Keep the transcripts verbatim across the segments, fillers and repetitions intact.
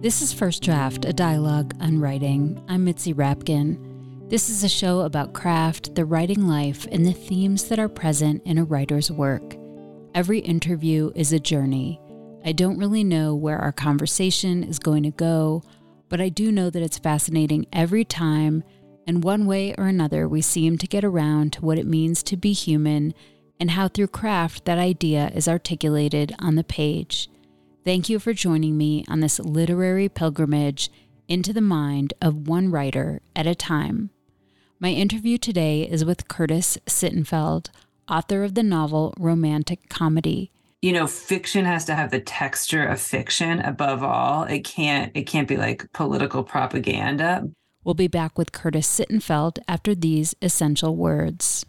This is First Draft, a dialogue on writing. I'm Mitzi Rapkin. This is a show about craft, the writing life, and the themes that are present in a writer's work. Every interview is a journey. I don't really know where our conversation is going to go, but I do know that it's fascinating every time, and one way or another we seem to get around to what it means to be human and how through craft that idea is articulated on the page. Thank you for joining me on this literary pilgrimage into the mind of one writer at a time. My interview today is with Curtis Sittenfeld, author of the novel Romantic Comedy. You know, fiction has to have the texture of fiction above all. It can't, it can't be like political propaganda. We'll be back with Curtis Sittenfeld after these essential words.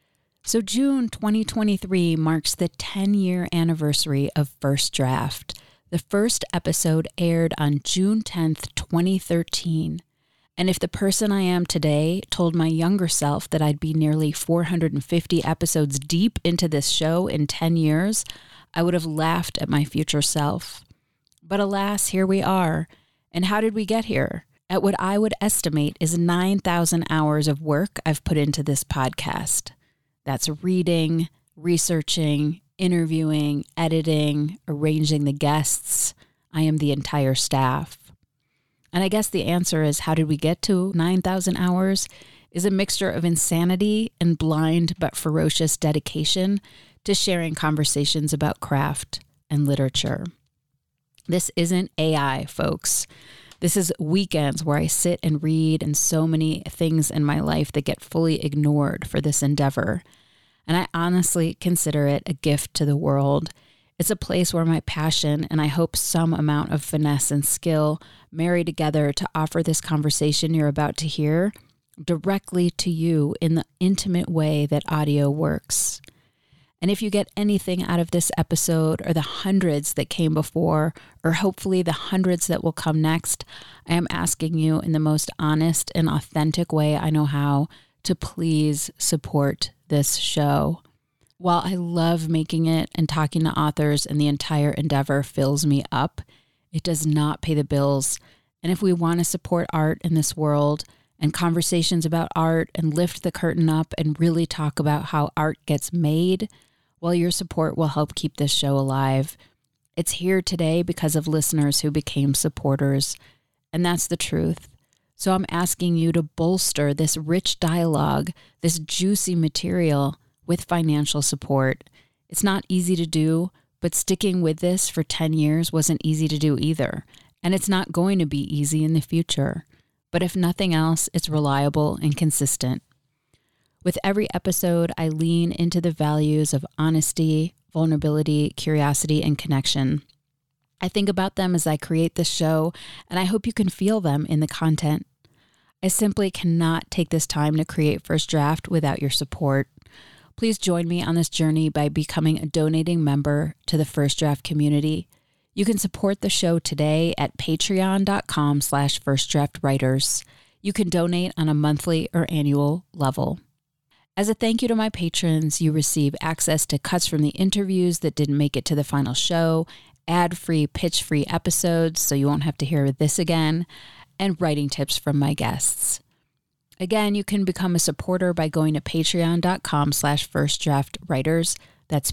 So June twenty twenty-three marks the ten-year anniversary of First Draft. The first episode aired on June tenth, twenty thirteen. And if the person I am today told my younger self that I'd be nearly four hundred fifty episodes deep into this show in ten years, I would have laughed at my future self. But alas, here we are. And how did we get here? At what I would estimate is nine thousand hours of work I've put into this podcast. That's reading, researching, interviewing, editing, arranging the guests. I am the entire staff. And I guess the answer is, how did we get to nine thousand hours? Is a mixture of insanity and blind but ferocious dedication to sharing conversations about craft and literature. This isn't A I, folks. This is weekends where I sit and read, and so many things in my life that get fully ignored for this endeavor. And I honestly consider it a gift to the world. It's a place where my passion and I hope some amount of finesse and skill marry together to offer this conversation you're about to hear directly to you in the intimate way that audio works. And if you get anything out of this episode or the hundreds that came before, or hopefully the hundreds that will come next, I am asking you in the most honest and authentic way I know how to please support this show. While I love making it and talking to authors and the entire endeavor fills me up, it does not pay the bills. And if we want to support art in this world and conversations about art and lift the curtain up and really talk about how art gets made, well, your support will help keep this show alive. It's here today because of listeners who became supporters, and that's the truth. So I'm asking you to bolster this rich dialogue, this juicy material with financial support. It's not easy to do, but sticking with this for ten years wasn't easy to do either. And it's not going to be easy in the future. But if nothing else, it's reliable and consistent. With every episode, I lean into the values of honesty, vulnerability, curiosity, and connection. I think about them as I create this show, and I hope you can feel them in the content. I simply cannot take this time to create First Draft without your support. Please join me on this journey by becoming a donating member to the First Draft community. You can support the show today at patreon.com slash firstdraftwriters. You can donate on a monthly or annual level. As a thank you to my patrons, you receive access to cuts from the interviews that didn't make it to the final show, ad-free, pitch-free episodes so you won't have to hear this again, and writing tips from my guests. Again, you can become a supporter by going to patreon.com slash firstdraftwriters. That's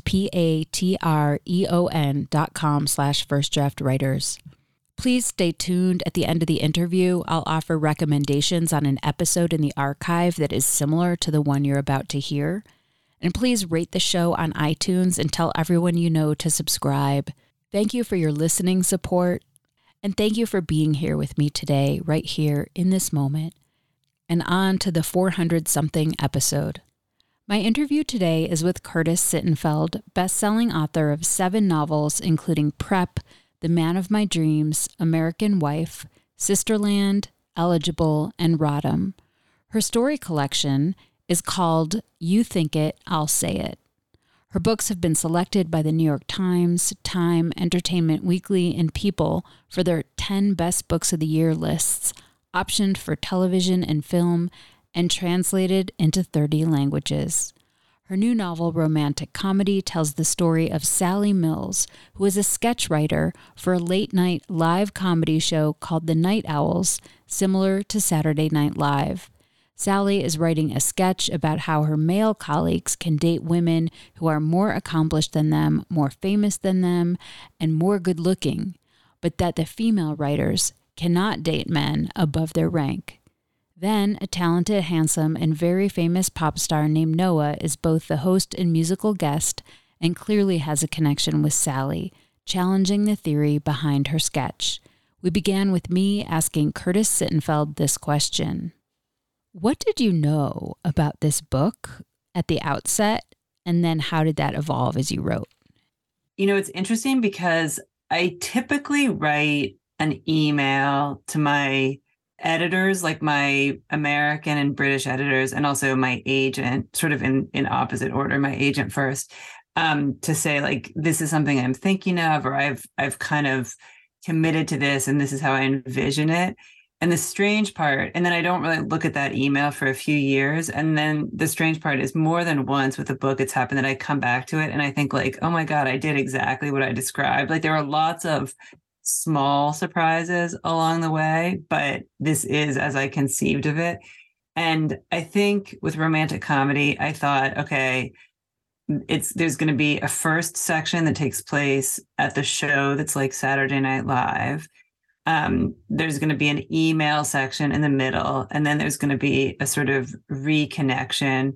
P-A-T-R-E-O-N dot com slash firstdraftwriters. Please stay tuned. At the end of the interview, I'll offer recommendations on an episode in the archive that is similar to the one you're about to hear. And please rate the show on iTunes and tell everyone you know to subscribe. Thank you for your listening support. And thank you for being here with me today, right here in this moment. And on to the four hundred something episode. My interview today is with Curtis Sittenfeld, best-selling author of seven novels, including Prep, The Man of My Dreams, American Wife, Sisterland, Eligible, and Rodham. Her story collection is called You Think It, I'll Say It. Her books have been selected by the New York Times, Time, Entertainment Weekly, and People for their ten Best Books of the Year lists, optioned for television and film, and translated into thirty languages. Her new novel, Romantic Comedy, tells the story of Sally Mills, who is a sketch writer for a late-night live comedy show called The Night Owls, similar to Saturday Night Live. Sally is writing a sketch about how her male colleagues can date women who are more accomplished than them, more famous than them, and more good-looking, but that the female writers cannot date men above their rank. Then, a talented, handsome, and very famous pop star named Noah is both the host and musical guest and clearly has a connection with Sally, challenging the theory behind her sketch. We began with me asking Curtis Sittenfeld this question. What did you know about this book at the outset, and then how did that evolve as you wrote? You know, it's interesting because I typically write an email to my editors, like my American and British editors, and also my agent, sort of in, in opposite order, my agent first, um, to say, like, this is something I'm thinking of, or I've I've kind of committed to this, and this is how I envision it. And the strange part, and then I don't really look at that email for a few years. And then the strange part is more than once with the book, it's happened that I come back to it and I think like, oh my God, I did exactly what I described. Like there were lots of small surprises along the way, but this is as I conceived of it. And I think with Romantic Comedy, I thought, okay, it's there's going to be a first section that takes place at the show that's like Saturday Night Live. Um, there's going to be an email section in the middle, and then there's going to be a sort of reconnection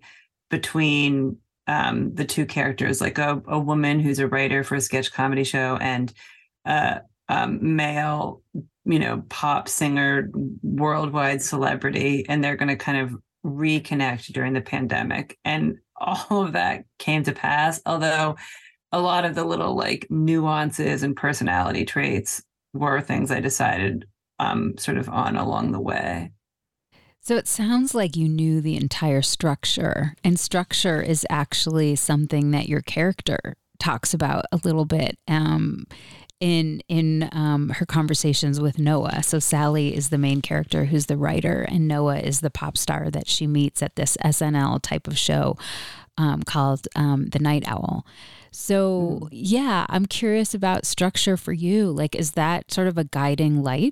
between um, the two characters, like a, a woman who's a writer for a sketch comedy show and uh, um, male, you know, pop singer, worldwide celebrity, and they're going to kind of reconnect during the pandemic. And all of that came to pass, although a lot of the little like nuances and personality traits were things I decided um, sort of on along the way. So it sounds like you knew the entire structure, and structure is actually something that your character talks about a little bit um, in in um, her conversations with Noah. So Sally is the main character who's the writer, and Noah is the pop star that she meets at this S N L type of show um, called um, The Night Owl. So, yeah, I'm curious about structure for you. Like, is that sort of a guiding light?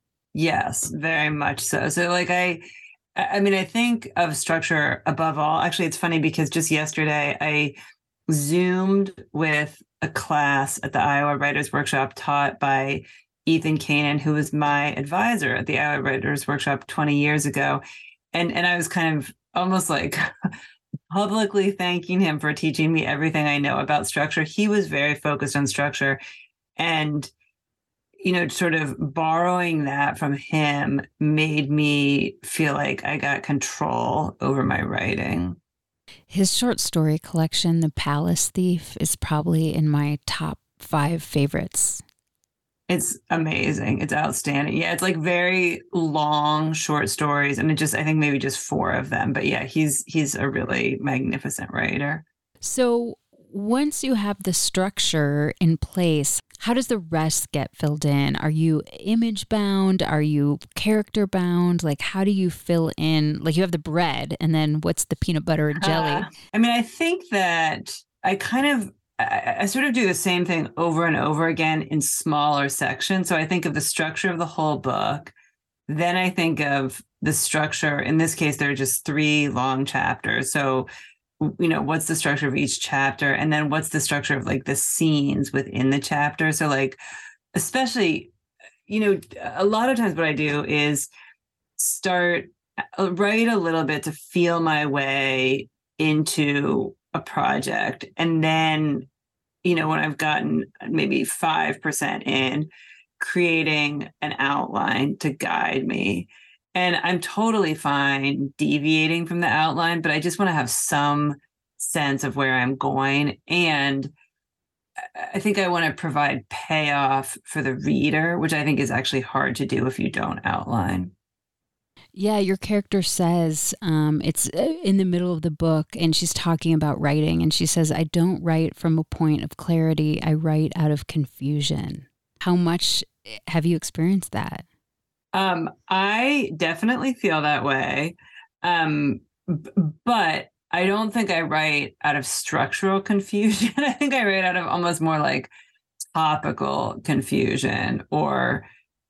Yes, very much so. So like, I, I mean, I think of structure above all. Actually, it's funny because just yesterday I Zoomed with a class at the Iowa Writers Workshop taught by Ethan Kanan, who was my advisor at the Iowa Writers Workshop twenty years ago. And, and I was kind of almost like publicly thanking him for teaching me everything I know about structure. He was very focused on structure, and, you know, sort of borrowing that from him made me feel like I got control over my writing. His short story collection, The Palace Thief, is probably in my top five favorites. It's amazing. It's outstanding. Yeah, it's like very long short stories, and it just I think maybe just four of them. But yeah, he's he's a really magnificent writer. So once you have the structure in place, how does the rest get filled in? Are you image bound? Are you character bound? Like, how do you fill in? Like, you have the bread, and then what's the peanut butter and jelly? Uh, I mean, I think that I kind of I, I sort of do the same thing over and over again in smaller sections. So I think of the structure of the whole book. Then I think of the structure. In this case, there are just three long chapters. So, you know, what's the structure of each chapter? And then what's the structure of like the scenes within the chapter? So like, especially, you know, a lot of times what I do is start, write a little bit to feel my way into a project. And then, you know, when I've gotten maybe five percent in, creating an outline to guide me. And I'm totally fine deviating from the outline, but I just want to have some sense of where I'm going. And I think I want to provide payoff for the reader, which I think is actually hard to do if you don't outline. Yeah, your character says um, it's in the middle of the book, and she's talking about writing, and she says, I don't write from a point of clarity. I write out of confusion. How much have you experienced that? Um, I definitely feel that way. Um, b- but I don't think I write out of structural confusion. I think I write out of almost more like topical confusion or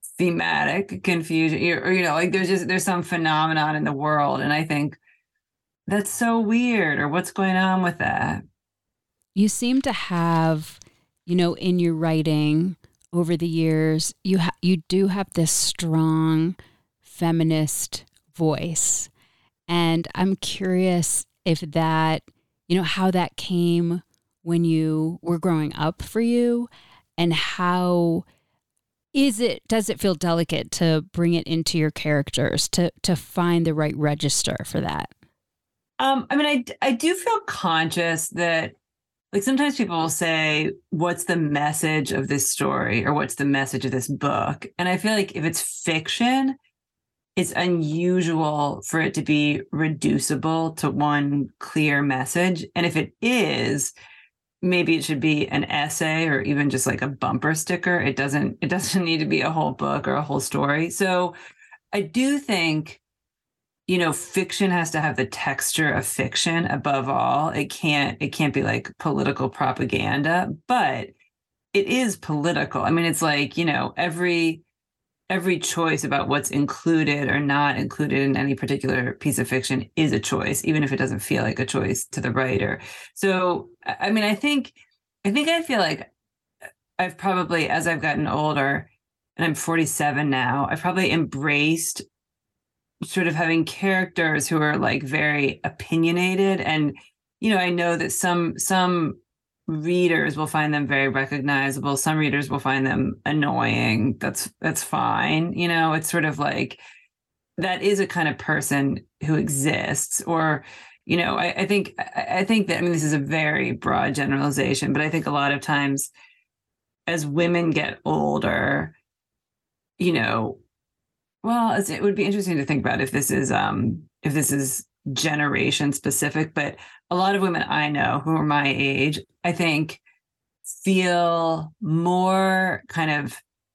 thematic confusion, or, you know, like there's just, there's some phenomenon in the world. And I think that's so weird, or what's going on with that? You seem to have, you know, in your writing over the years, you ha- you do have this strong feminist voice. And I'm curious if that, you know, how that came when you were growing up for you, and how is it, does it feel delicate to bring it into your characters, to to find the right register for that? Um, I mean, I, I do feel conscious that, like, sometimes people will say, what's the message of this story, or what's the message of this book? And I feel like if it's fiction, it's unusual for it to be reducible to one clear message. And if it is, maybe it should be an essay or even just like a bumper sticker. It doesn't, it doesn't need to be a whole book or a whole story. So I do think, you know, fiction has to have the texture of fiction above all. It can't, it can't be like political propaganda, but it is political. I mean, it's like, you know, every, every choice about what's included or not included in any particular piece of fiction is a choice, even if it doesn't feel like a choice to the writer. So, I mean, I think, I think I feel like I've probably, as I've gotten older, and I'm forty-seven now, I've probably embraced sort of having characters who are like very opinionated. And, you know, I know that some, some readers will find them very recognizable. Some readers will find them annoying. That's, that's fine. You know, it's sort of like, that is a kind of person who exists. Or, you know, I, I think, I, I think that, I mean, this is a very broad generalization, but I think a lot of times as women get older, you know, well, it would be interesting to think about if this is, um, if this is generation specific, but a lot of women I know who are my age, I think, feel more kind of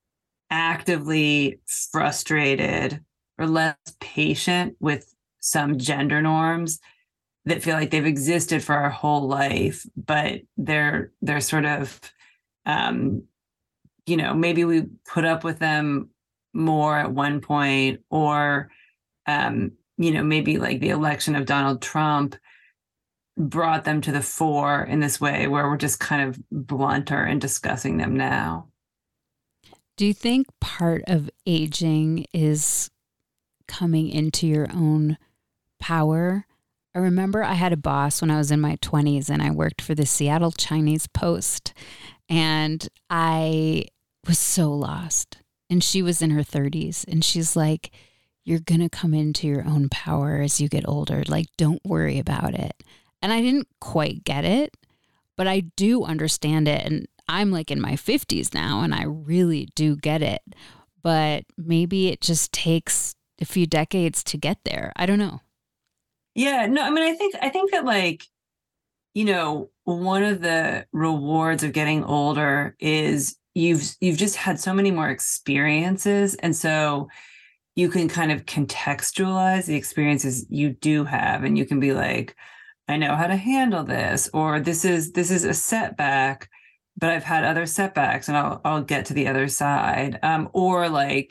actively frustrated or less patient with some gender norms that feel like they've existed for our whole life, but they're they're sort of, um, you know, maybe we put up with them more at one point, or um, you know, maybe like the election of Donald Trump brought them to the fore in this way where we're just kind of blunter in discussing them now. Do you think part of aging is coming into your own power? I remember I had a boss when I was in my twenties, and I worked for the Seattle Chinese Post, and I was so lost. And she was in her thirties, and she's like, you're going to come into your own power as you get older. Like, don't worry about it. And I didn't quite get it, but I do understand it. And I'm like in my fifties now, and I really do get it. But maybe it just takes a few decades to get there. I don't know. Yeah, no, I mean, I think, I think that, like, you know, one of the rewards of getting older is you've, you've just had so many more experiences. And so you can kind of contextualize the experiences you do have, and you can be like, I know how to handle this, or this is, this is a setback, but I've had other setbacks and I'll, I'll get to the other side. Um, or like,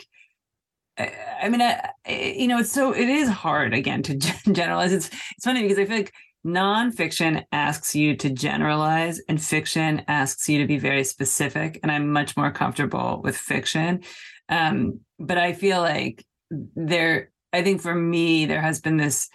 I mean, I, you know, it's so, it is hard again to generalize. It's, it's funny because I feel like nonfiction asks you to generalize and fiction asks you to be very specific. And I'm much more comfortable with fiction. Um, but I feel like there, I think for me, there has been this,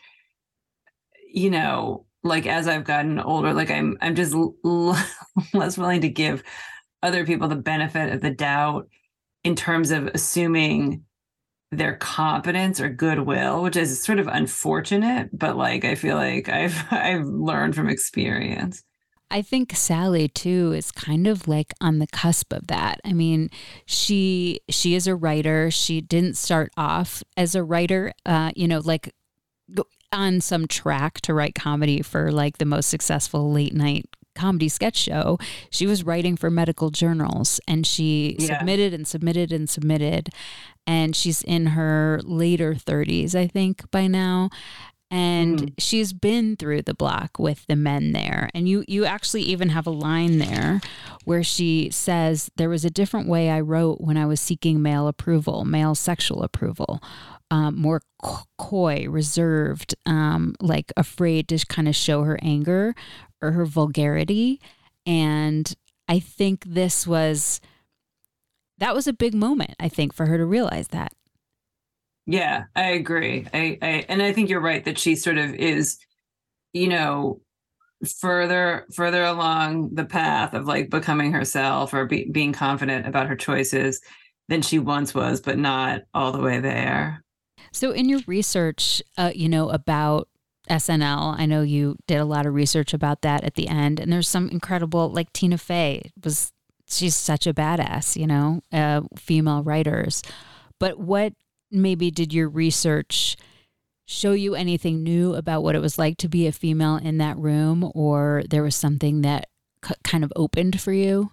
you know, like as I've gotten older, like I'm, I'm just l- less willing to give other people the benefit of the doubt in terms of assuming their competence or goodwill, which is sort of unfortunate, but like I feel like I've I've learned from experience. I think Sally too is kind of like on the cusp of that. I mean, she she is a writer. She didn't start off as a writer, uh, you know, like on some track to write comedy for like the most successful late night comedy sketch show. She was writing for medical journals, and she yeah. submitted and submitted and submitted. And she's in her later thirties, I think, by now. And Mhm. she's been through the block with the men there. And you you actually even have a line there where she says, there was a different way I wrote when I was seeking male approval, male sexual approval, um, more coy, reserved, um, like afraid to kind of show her anger or her vulgarity. And I think this was, that was a big moment, I think, for her to realize that. Yeah, I agree. I, I and I think you're right that she sort of is, you know, further further along the path of like becoming herself or be, being confident about her choices than she once was, but not all the way there. So in your research, uh, you know, about S N L, I know you did a lot of research about that at the end, and there's some incredible, like Tina Fey was, she's such a badass, you know, uh, female writers. But what maybe did your research show you anything new about what it was like to be a female in that room, or there was something that c- kind of opened for you?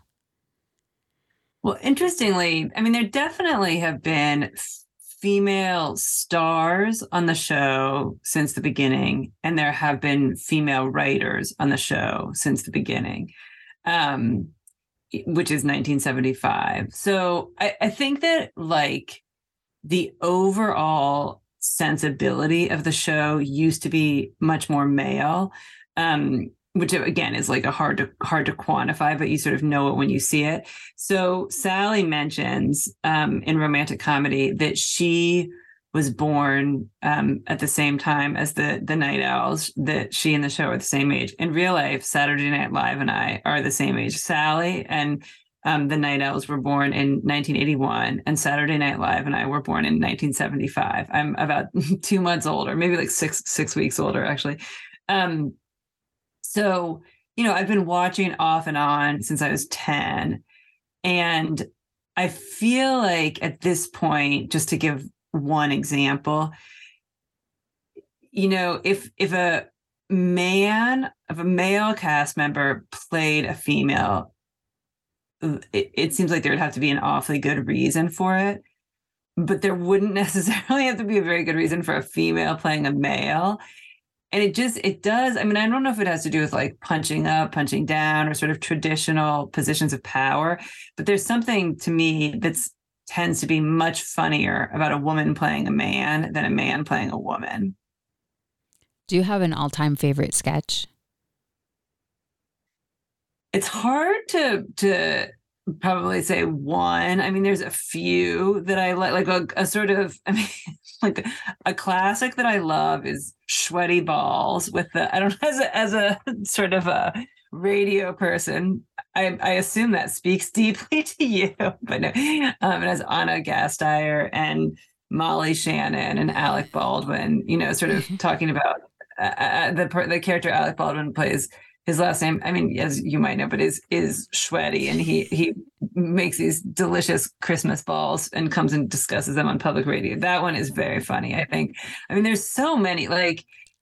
Well, interestingly, I mean, there definitely have been f- female stars on the show since the beginning, and there have been female writers on the show since the beginning, um, which is nineteen seventy-five. So I, I think that like the overall sensibility of the show used to be much more male, um, which again is like a hard to hard to quantify, but you sort of know it when you see it. So Sally mentions um, in Romantic Comedy that she was born um, at the same time as the the Night Owls, that she and the show are the same age. In real life, Saturday Night Live and I are the same age. Sally and Um, the Night Owls were born in nineteen eighty-one, and Saturday Night Live and I were born in nineteen seventy-five. I'm about two months older, maybe like six six weeks older, actually. Um, so, you know, I've been watching off and on since I was ten, and I feel like at this point, just to give one example, you know, if if a man, if a male cast member played a female, it, it seems like there would have to be an awfully good reason for it, but there wouldn't necessarily have to be a very good reason for a female playing a male. And it just, it does. I mean, I don't know if it has to do with like punching up, punching down, or sort of traditional positions of power, but there's something to me that's tends to be much funnier about a woman playing a man than a man playing a woman. Do you have an all-time favorite sketch? It's hard to to probably say one. I mean, there's a few that I like, like a, a sort of, I mean, like a classic that I love is Sweaty Balls with the, I don't know, as a, as a sort of a radio person, I, I assume that speaks deeply to you, but no, um, it has Anna Gasteyer and Molly Shannon and Alec Baldwin, you know, sort of talking about uh, the the character Alec Baldwin plays. His last name, I mean, as you might know, but is is Shweddy, and he he makes these delicious Christmas balls and comes and discusses them on public radio. That one is very funny, I think. I mean, there's so many. Like,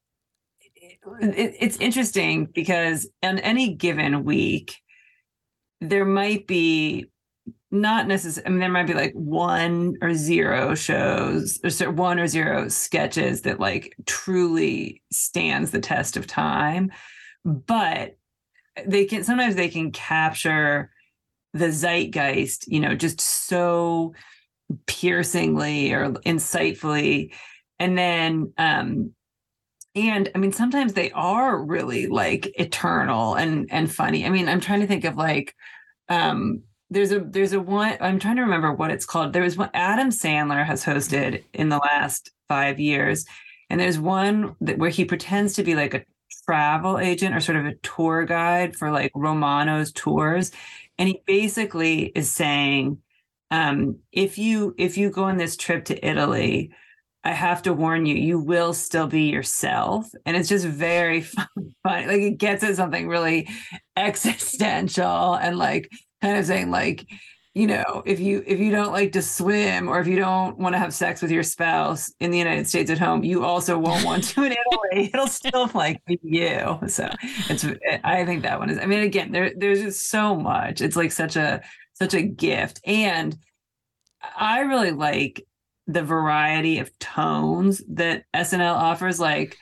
it, it's interesting because on any given week, there might be not necessarily. I mean, there might be like one or zero shows, or one or zero sketches that like truly stands the test of time. But they can sometimes they can capture the zeitgeist, you know, just so piercingly or insightfully. And then, um, and I mean, sometimes they are really like eternal and and funny. I mean, I'm trying to think of like, um, there's a there's a one. I'm trying to remember what it's called. There was one Adam Sandler has hosted in the last five years, and there's one that where he pretends to be like a travel agent or sort of a tour guide for like Romano's tours, and he basically is saying, um, if you if you go on this trip to Italy, I have to warn you, you will still be yourself. And it's just very fun, funny. Like it gets at something really existential and like kind of saying like, you know, if you if you don't like to swim or if you don't want to have sex with your spouse in the United States at home, you also won't want to in Italy. It'll still like be you. So it's I think that one is, I mean, again, there there's just so much. It's like such a such a gift. And I really like the variety of tones that S N L offers. Like,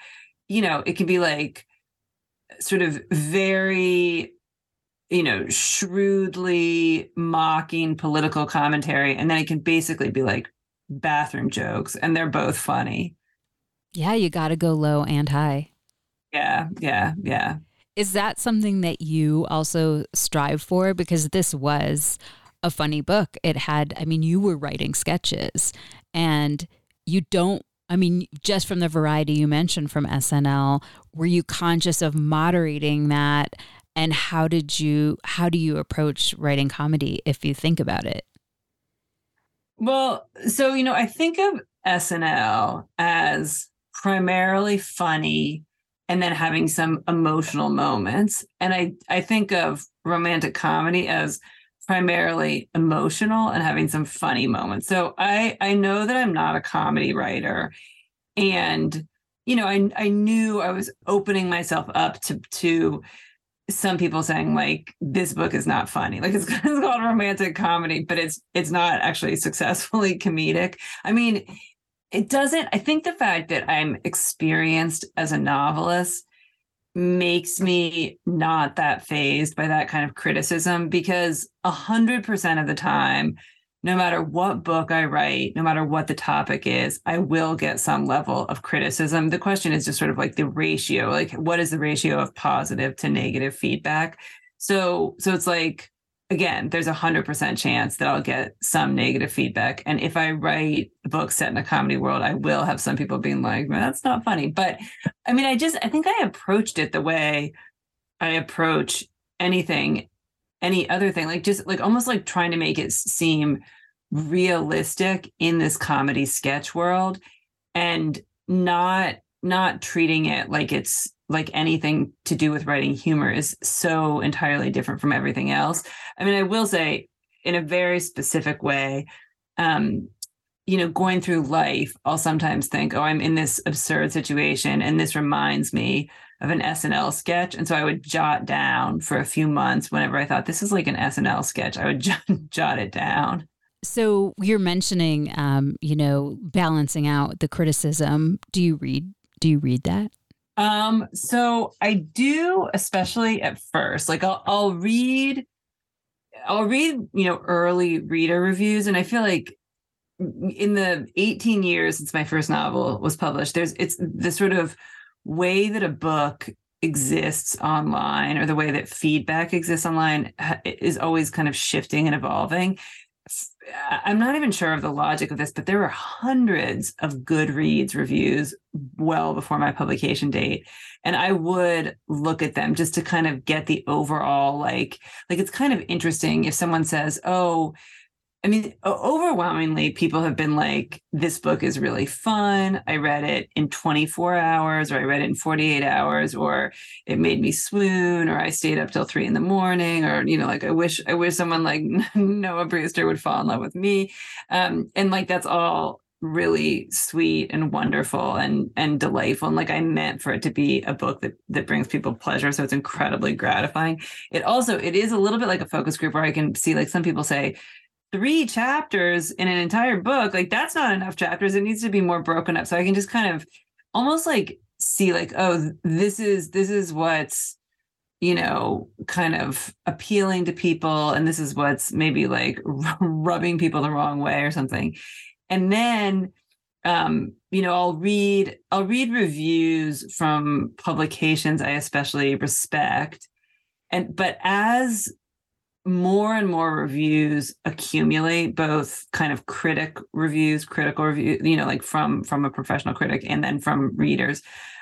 you know, it can be like sort of very, you know, shrewdly mocking political commentary. And then it can basically be like bathroom jokes, and they're both funny. Yeah, you got to go low and high. Yeah, yeah, yeah. Is that something that you also strive for? Because this was a funny book. It had, I mean, you were writing sketches, and you don't, I mean, just from the variety you mentioned from S N L, were you conscious of moderating that? And how did you, how do you approach writing comedy if you think about it? Well, so, you know, I think of S N L as primarily funny and then having some emotional moments. And I, I think of romantic comedy as primarily emotional and having some funny moments. So I, I know that I'm not a comedy writer. And, you know, I, I knew I was opening myself up to, to some people saying like, this book is not funny. Like it's, it's called romantic comedy, but it's, it's not actually successfully comedic. I mean, it doesn't, I think the fact that I'm experienced as a novelist makes me not that fazed by that kind of criticism, because a hundred percent of the time, no matter what book I write, no matter what the topic is, I will get some level of criticism. The question is just sort of like the ratio, like what is the ratio of positive to negative feedback? So, so it's like, again, there's a hundred percent chance that I'll get some negative feedback. And if I write a book set in a comedy world, I will have some people being like, man, that's not funny. But I mean, I just, I think I approached it the way I approach anything, any other thing, like just like almost like trying to make it seem realistic in this comedy sketch world, and not, not treating it like it's like anything to do with writing humor is so entirely different from everything else. I mean, I will say in a very specific way, um, you know, going through life, I'll sometimes think, oh, I'm in this absurd situation, and this reminds me of an S N L sketch. And so I would jot down for a few months whenever I thought this is like an S N L sketch, I would jot, jot it down. So you're mentioning, um, you know, balancing out the criticism. Do you read, do you read that? Um, so I do, especially at first, like I'll, I'll read, I'll read, you know, early reader reviews. And I feel like in the eighteen years since my first novel was published, there's, it's the sort of way that a book exists online, or the way that feedback exists online, is always kind of shifting and evolving. I'm not even sure of the logic of this, but there were hundreds of Goodreads reviews well before my publication date. And I would look at them just to kind of get the overall, like, like it's kind of interesting if someone says, oh, I mean, overwhelmingly, people have been like, this book is really fun. I read it in twenty-four hours, or I read it in forty-eight hours, or it made me swoon, or I stayed up till three in the morning, or, you know, like, I wish, I wish someone like Noah Brewster would fall in love with me. Um, and like, that's all really sweet and wonderful and, and delightful. And like, I meant for it to be a book that, that brings people pleasure. So it's incredibly gratifying. It also, it is a little bit like a focus group where I can see like some people say, three chapters in an entire book, like that's not enough chapters. It needs to be more broken up. So I can just kind of almost like see like, oh, this is, this is what's, you know, kind of appealing to people. And this is what's maybe like rubbing people the wrong way or something. And then, um, you know, I'll read, I'll read reviews from publications I especially respect. And, but as more and more reviews accumulate, both kind of critic reviews, critical review, you know, like from, from a professional critic and then from readers,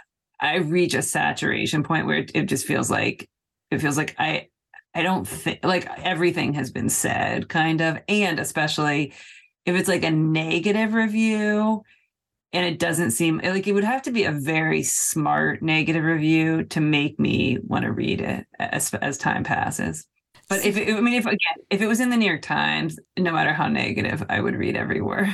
I reach a saturation point where it, it just feels like, it feels like I, I don't think like everything has been said kind of, and especially if it's like a negative review and it doesn't seem like, it would have to be a very smart negative review to make me want to read it as, as time passes. But if it, I mean, if again, if it was in the New York Times, no matter how negative, I would read every word.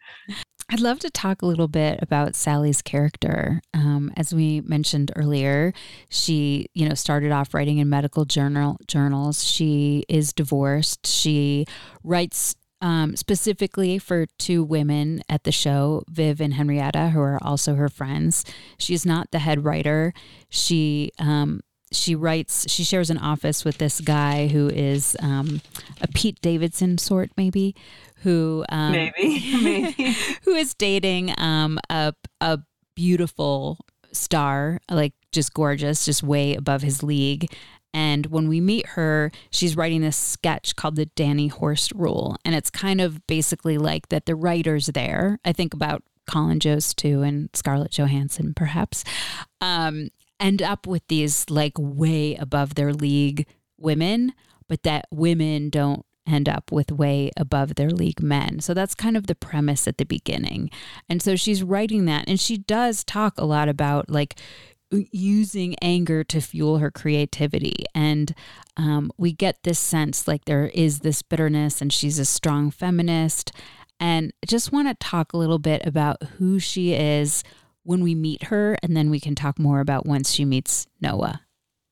I'd love to talk a little bit about Sally's character. Um, as we mentioned earlier, she, you know, started off writing in medical journal journals. She is divorced. She writes um, specifically for two women at the show, Viv and Henrietta, who are also her friends. She's not the head writer. She um, she writes, she shares an office with this guy who is um, a Pete Davidson sort, maybe, who um, maybe maybe who is dating um, a a beautiful star, like just gorgeous, just way above his league. And when we meet her, she's writing this sketch called the Danny Horst Rule. And it's kind of basically like that the writers there, I think about Colin Jost too, and Scarlett Johansson perhaps, um, end up with these like way above their league women, but that women don't end up with way above their league men. So that's kind of the premise at the beginning. And so she's writing that, and she does talk a lot about like using anger to fuel her creativity. And um, we get this sense like there is this bitterness, and she's a strong feminist. And I just want to talk a little bit about who she is when we meet her, and then we can talk more about once she meets Noah.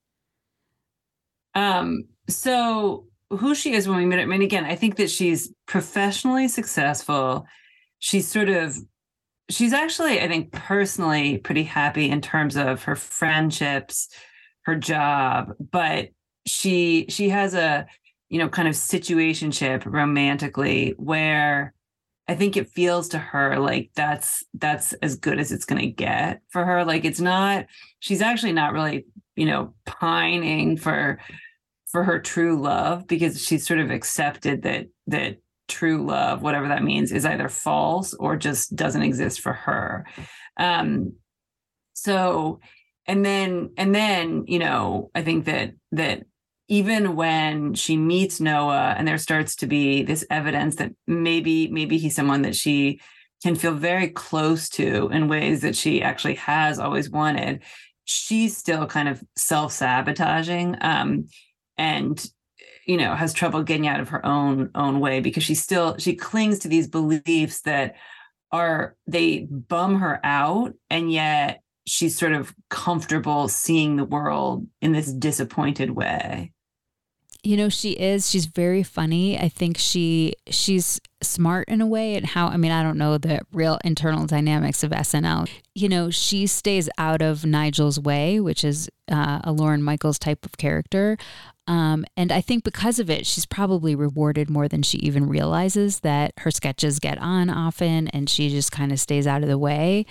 Um, so who she is when we meet her, I mean, again, I think that she's professionally successful. She's sort of She's actually, I think, personally pretty happy in terms of her friendships, her job, but she she has a, you know, kind of situationship romantically where I think it feels to her like that's that's as good as it's going to get for her. Like it's not, she's actually not really, you know, pining for for her true love, because she's sort of accepted that that true love, whatever that means, is either false or just doesn't exist for her. Um, so, and then, and then, you know, I think that, that even when she meets Noah and there starts to be this evidence that maybe, maybe he's someone that she can feel very close to in ways that she actually has always wanted, she's still kind of self-sabotaging, um, and you know, has trouble getting out of her own own way, because she still, she clings to these beliefs that are, they bum her out. And yet she's sort of comfortable seeing the world in this disappointed way. You know, she is, she's very funny. I think she, she's smart in a way, and how, I mean, I don't know the real internal dynamics of S N L. You know, she stays out of Nigel's way, which is uh, a Lorne Michaels type of character. Um, and I think because of it, she's probably rewarded more than she even realizes, that her sketches get on often and she just kind of stays out of the way.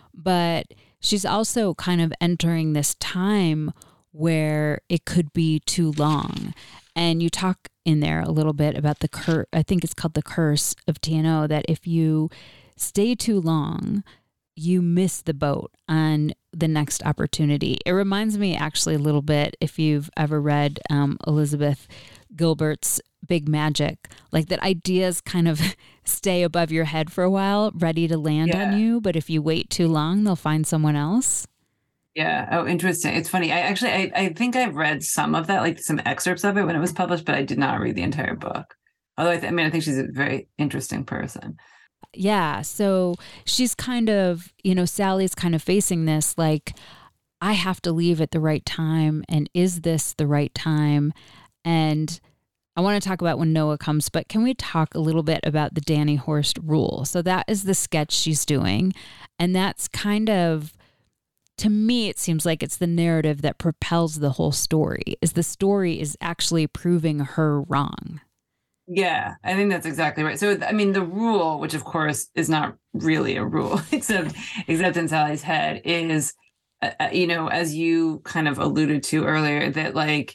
But she's also kind of entering this time where it could be too long. And you talk in there a little bit about the cur I think it's called the curse of T N O, that if you stay too long, you miss the boat on the next opportunity. It reminds me actually a little bit, if you've ever read um, Elizabeth Gilbert's Big Magic, like that ideas kind of stay above your head for a while, ready to land Yeah. on you. But if you wait too long, they'll find someone else. Yeah. Oh, interesting. It's funny. I actually, I, I think I've read some of that, like some excerpts of it when it was published, but I did not read the entire book. Although I, th- I mean, I think she's a very interesting person. Yeah. So she's kind of, you know, Sally's kind of facing this, like, I have to leave at the right time. And is this the right time? And I want to talk about when Noah comes, but can we talk a little bit about the Danny Horst Rule? So that is the sketch she's doing. And that's kind of, to me, it seems like it's the narrative that propels the whole story, is the story is actually proving her wrong. Yeah, I think that's exactly right. So, I mean, the rule, which of course is not really a rule, except except in Sally's head, is, uh, you know, as you kind of alluded to earlier, that like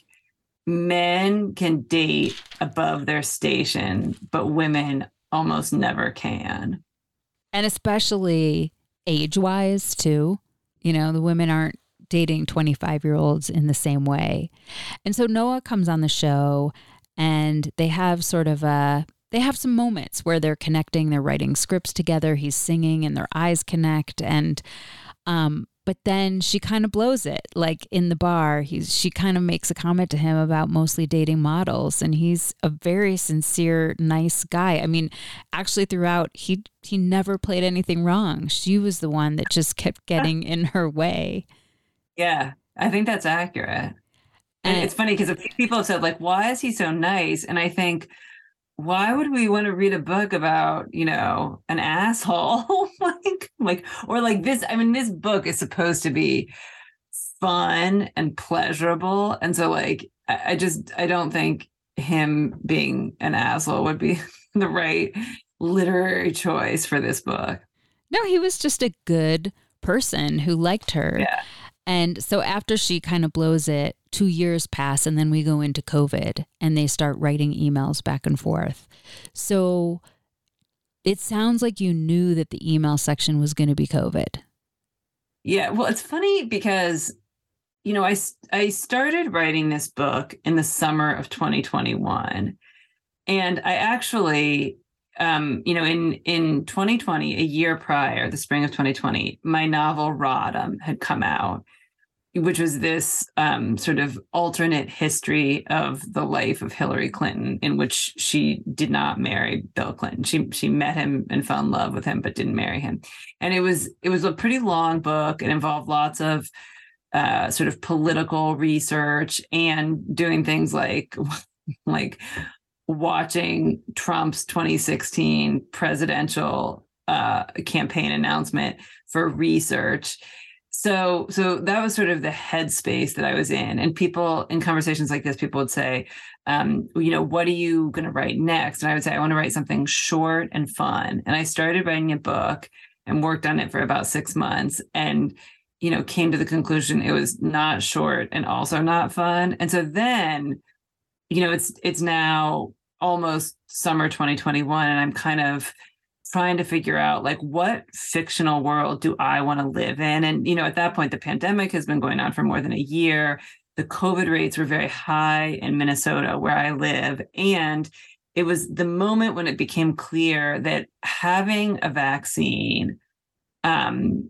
men can date above their station, but women almost never can. And especially age-wise, too. You know, the women aren't dating twenty-five-year-olds in the same way. And so Noah comes on the show, and they have sort of a, they have some moments where they're connecting, they're writing scripts together, he's singing and their eyes connect. And, um, but then she kind of blows it, like in the bar, he's, she kind of makes a comment to him about mostly dating models. And he's a very sincere, nice guy. I mean, actually throughout, he, he never played anything wrong. She was the one that just kept getting in her way. Yeah, I think that's accurate. And it's funny because people have said, like, why is he so nice? And I think why would we want to read a book about, you know, an asshole? like, like, or like this, I mean, this book is supposed to be fun and pleasurable. And so like, I, I just, I don't think him being an asshole would be the right literary choice for this book. No, he was just a good person who liked her. Yeah. And so after she kind of blows it, two years pass and then we go into COVID and they start writing emails back and forth. So it sounds like you knew that the email section was going to be COVID. Yeah. Well, it's funny because, you know, I, I started writing this book in the summer of twenty twenty-one. And I actually, um, you know, in, in twenty twenty, a year prior, the spring of twenty twenty, my novel Rodham had come out, which was this um, sort of alternate history of the life of Hillary Clinton, in which she did not marry Bill Clinton. She she met him and fell in love with him, but didn't marry him. And it was it was a pretty long book. It involved lots of uh, sort of political research and doing things like like watching Trump's twenty sixteen presidential uh, campaign announcement for research. So, so that was sort of the headspace that I was in. And people in conversations like this, people would say, um, you know, what are you going to write next? And I would say, I want to write something short and fun. And I started writing a book and worked on it for about six months and, you know, came to the conclusion it was not short and also not fun. And so then, you know, it's, it's now almost summer twenty twenty-one. And I'm kind of trying to figure out like what fictional world do I want to live in? And, you know, at that point, the pandemic has been going on for more than a year. The COVID rates were very high in Minnesota, where I live. And it was the moment when it became clear that having a vaccine um,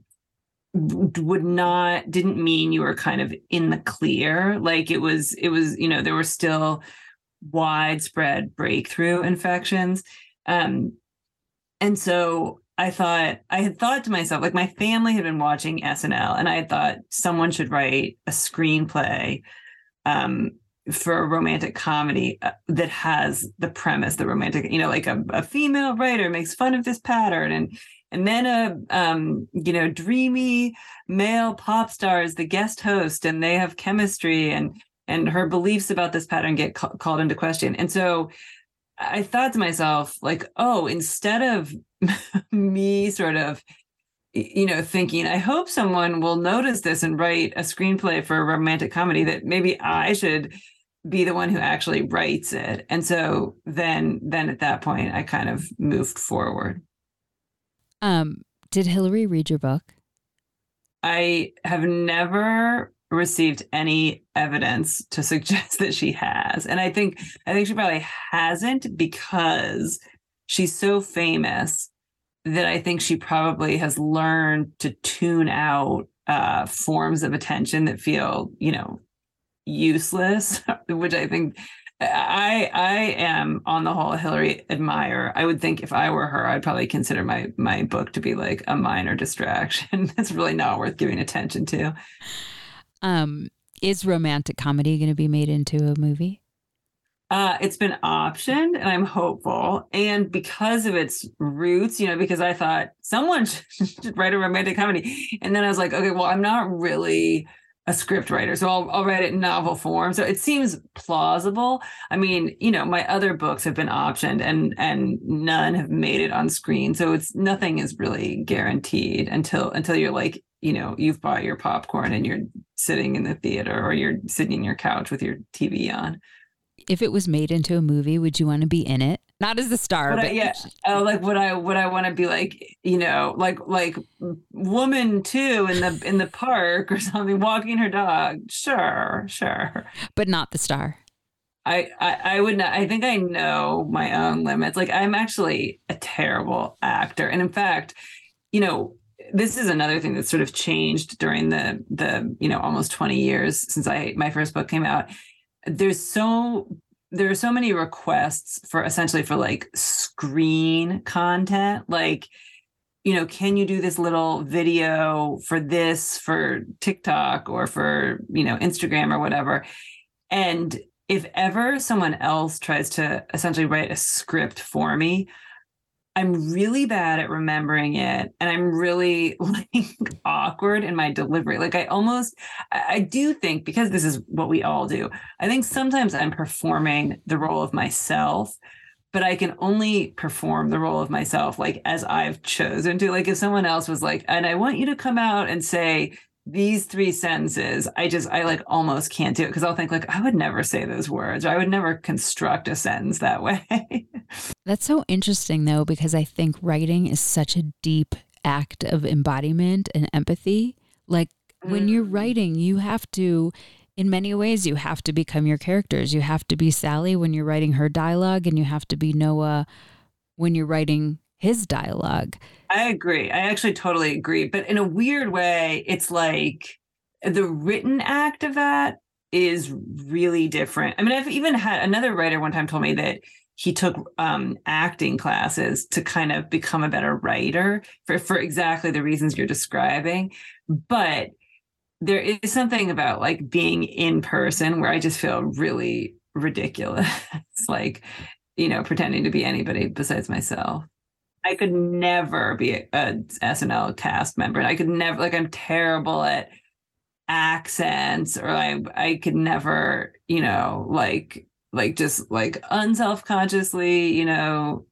would not, didn't mean you were kind of in the clear. Like it was, it was, you know, there were still widespread breakthrough infections. Um, And so I thought, I had thought to myself, like my family had been watching S N L and I had thought someone should write a screenplay um, for a romantic comedy that has the premise, the romantic, you know, like a, a female writer makes fun of this pattern and and then a, um, you know, dreamy male pop star is the guest host and they have chemistry and and her beliefs about this pattern get ca- called into question. And so I thought to myself, like, oh, instead of me sort of, you know, thinking, I hope someone will notice this and write a screenplay for a romantic comedy, that maybe I should be the one who actually writes it. And so then, then at that point, I kind of moved forward. Um, did Hillary read your book? I have never received any evidence to suggest that she has. And I think I think she probably hasn't because she's so famous that I think she probably has learned to tune out uh, forms of attention that feel, you know, useless, which I think I I am on the whole a Hillary admirer. I would think if I were her, I'd probably consider my my book to be like a minor distraction. That's really not worth giving attention to. Um, is romantic comedy going to be made into a movie? Uh, it's been optioned and I'm hopeful. And because of its roots, you know, because I thought someone should write a romantic comedy. And then I was like, okay, well, I'm not really a script writer, so I'll, I'll write it in novel form. So it seems plausible. I mean, you know, my other books have been optioned and and none have made it on screen. So it's nothing is really guaranteed until until you're like, you know, you've bought your popcorn and you're sitting in the theater or you're sitting in your couch with your T V on. If it was made into a movie, would you want to be in it? Not as the star, Would but I, yeah. Oh, like would I would I want to be like, you know, like like woman two in the in the park or something, walking her dog? Sure, sure. But not the star. I, I I would not. I think I know my own limits. Like I'm actually a terrible actor, and in fact, you know, this is another thing that's sort of changed during the the you know almost twenty years since I my first book came out. There's so there are so many requests for essentially for like screen content, like, you know, can you do this little video for this for TikTok or for, you know, Instagram or whatever? And if ever someone else tries to essentially write a script for me, I'm really bad at remembering it. And I'm really like awkward in my delivery. Like I almost, I do think, because this is what we all do, I think sometimes I'm performing the role of myself, but I can only perform the role of myself like as I've chosen to. Like if someone else was like, and I want you to come out and say these three sentences, I just, I like almost can't do it, because I'll think like, I would never say those words, or I would never construct a sentence that way. That's so interesting though, because I think writing is such a deep act of embodiment and empathy. Like when you're writing, you have to, in many ways, you have to become your characters. You have to be Sally when you're writing her dialogue, and you have to be Noah when you're writing his dialogue. I agree. I actually totally agree. But in a weird way, it's like the written act of that is really different. I mean, I've even had another writer one time told me that he took um, acting classes to kind of become a better writer for, for exactly the reasons you're describing. But there is something about like being in person where I just feel really ridiculous. It's like, you know, pretending to be anybody besides myself. I could never be a, a S N L cast member. And I could never, like, I'm terrible at accents, or I, I could never, you know, like, like just like unselfconsciously, you know,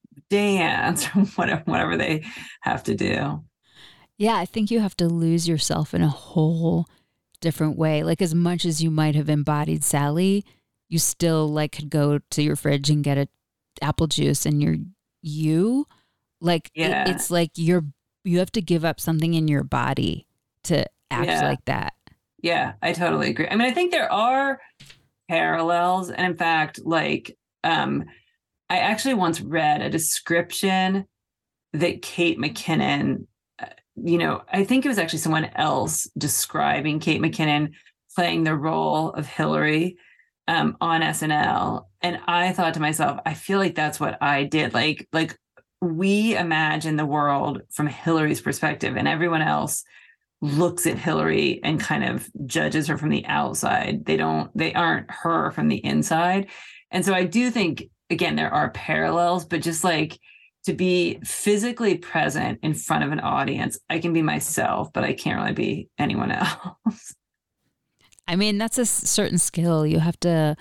dance or whatever, whatever they have to do. Yeah, I think you have to lose yourself in a whole different way. Like as much as you might have embodied Sally, you still like could go to your fridge and get a apple juice and you're you. Like yeah. it, it's like you're you have to give up something in your body to act yeah. like that. Yeah, I totally agree. I mean, I think there are parallels. And in fact, like um, I actually once read a description that Kate McKinnon, you know, I think it was actually someone else describing Kate McKinnon playing the role of Hillary um, on S N L. And I thought to myself, I feel like that's what I did. Like, like we imagine the world from Hillary's perspective, and everyone else looks at Hillary and kind of judges her from the outside. They don't, they aren't her from the inside. And so I do think, again, there are parallels, but just like to be physically present in front of an audience, I can be myself, but I can't really be anyone else. I mean, that's a certain skill. You have to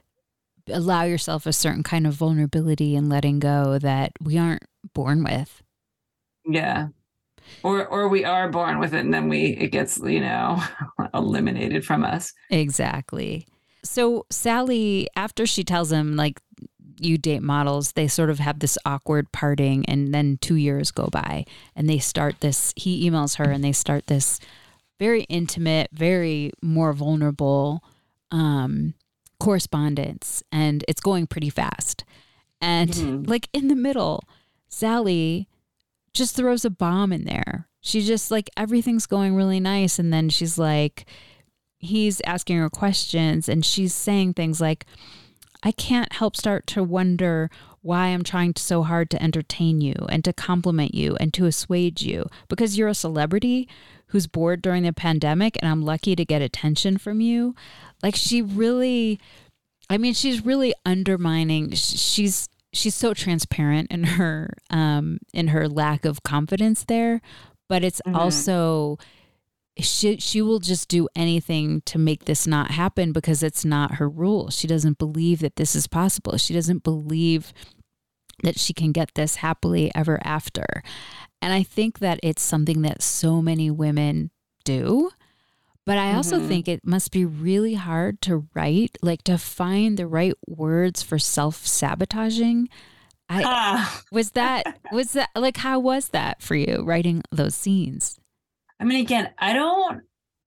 allow yourself a certain kind of vulnerability and letting go that we aren't born with. Yeah. Or or we are born with it, and then we it gets, you know, eliminated from us. Exactly. So Sally, after she tells him, like, you date models, they sort of have this awkward parting, and then two years go by and they start this, he emails her and they start this very intimate, very more vulnerable um, correspondence, and it's going pretty fast. And mm-hmm. like in the middle, Sally just throws a bomb in there. She just like, everything's going really nice. And then she's like, he's asking her questions and she's saying things like, I can't help start to wonder why I'm trying so hard to entertain you and to compliment you and to assuage you, because you're a celebrity who's bored during the pandemic and I'm lucky to get attention from you. Like she really, I mean, she's really undermining. She's, she's so transparent in her, um, in her lack of confidence there, but it's mm-hmm. also, she she will just do anything to make this not happen because it's not her rule. She doesn't believe that this is possible. She doesn't believe that she can get this happily ever after. And I think that it's something that so many women do. But I also mm-hmm. think it must be really hard to write, like to find the right words for self-sabotaging. I ah. was that was that like how was that for you writing those scenes? I mean, again, I don't